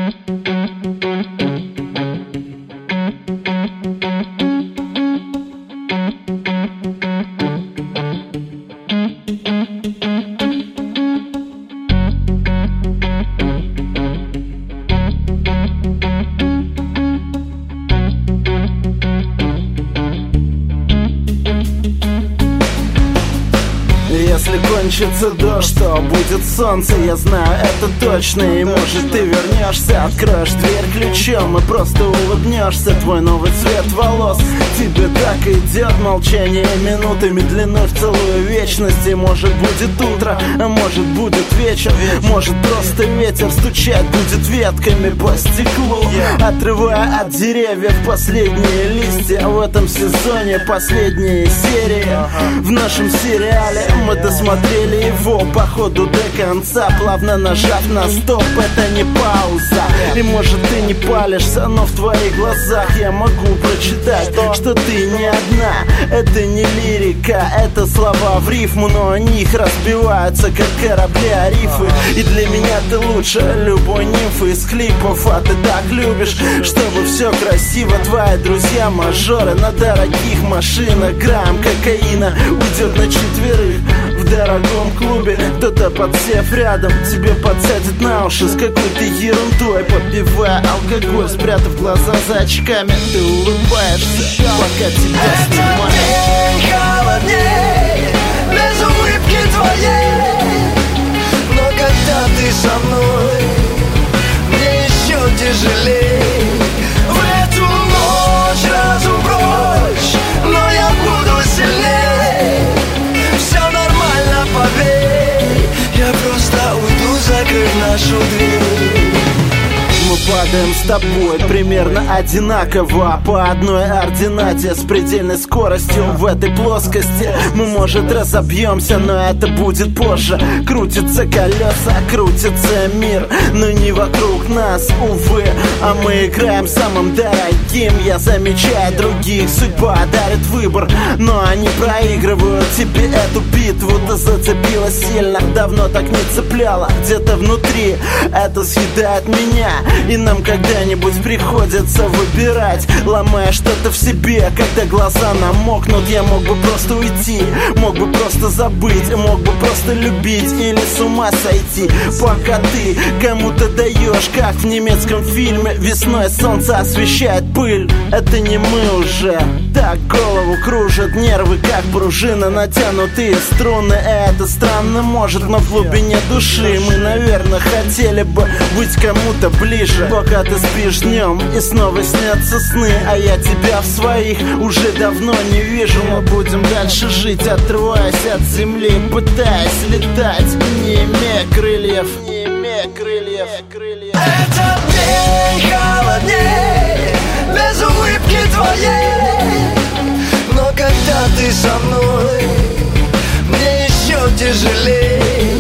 Если кончится дождь, то будет солнце, я знаю это точно. И может ты вернешься, откроешь дверь ключом и просто улыбнешься. Твой новый цвет волос тебе так идет. Молчание минутами длиной в целую вечность. И может будет утро, а может будет вечер. Может просто ветер стучать будет ветками по стеклу, отрывая от деревьев последние листья. В этом сезоне последние серии в нашем сериале. Мы досмотрели его по ходу до конца, плавно нажав на стоп, это не пауза. И может ты не палишься, но в твоих глазах я могу прочитать, что ты не одна. Это не лирика, это слова в рифму, но о них разбиваются, как корабли о рифы. И для меня ты лучше любой нимфы из клипов. А ты так любишь, чтобы все красиво. Твои друзья мажоры на дорогих машинах. Грамм кокаина уйдет на четверых в дорогом клубе. Кто-то, подсев рядом, тебе подсядет на уши с какой-то ерундой, попивая алкоголь, спрятав глаза за очками. Ты улыбаешься, пока тебя снимают. Этот день холодней, без улыбки твоей. Но когда ты со мной, мне еще тяжелей. В эту ночь разум прочь, но я буду сильней. Все нормально, поверь, я просто уйду, закрыв нашу дверь. Мы падаем с тобой примерно одинаково, по одной ординате, с предельной скоростью. В этой плоскости мы, может, разобьемся, но это будет позже. Крутятся колеса, крутится мир, но не вокруг нас, увы. А мы играем самым дорогим. Я замечаю других, судьба дарит выбор, но они проигрывают тебе эту битву. Ты зацепила сильно, давно так не цепляла. Где-то внутри это съедает меня, и нам когда-нибудь приходится выбирать, ломая что-то в себе. Когда глаза намокнут, я мог бы просто уйти, мог бы просто забыть, мог бы просто любить или с ума сойти. Пока ты кому-то даешь, как в немецком фильме, весной солнце освещает пыль. Это не мы уже. Так голову кружат нервы, как пружина, натянутые струны. Это странно, может, но в глубине души мы, наверное, хотели бы быть кому-то ближе. Пока ты спишь днем и снова снятся сны, а я тебя в своих уже давно не вижу. Мы будем дальше жить, отрываясь от земли, пытаясь летать, не имея крыльев, не имея крыльев. Этот день холодней, без улыбки твоей. Но когда ты со мной, мне еще тяжелей.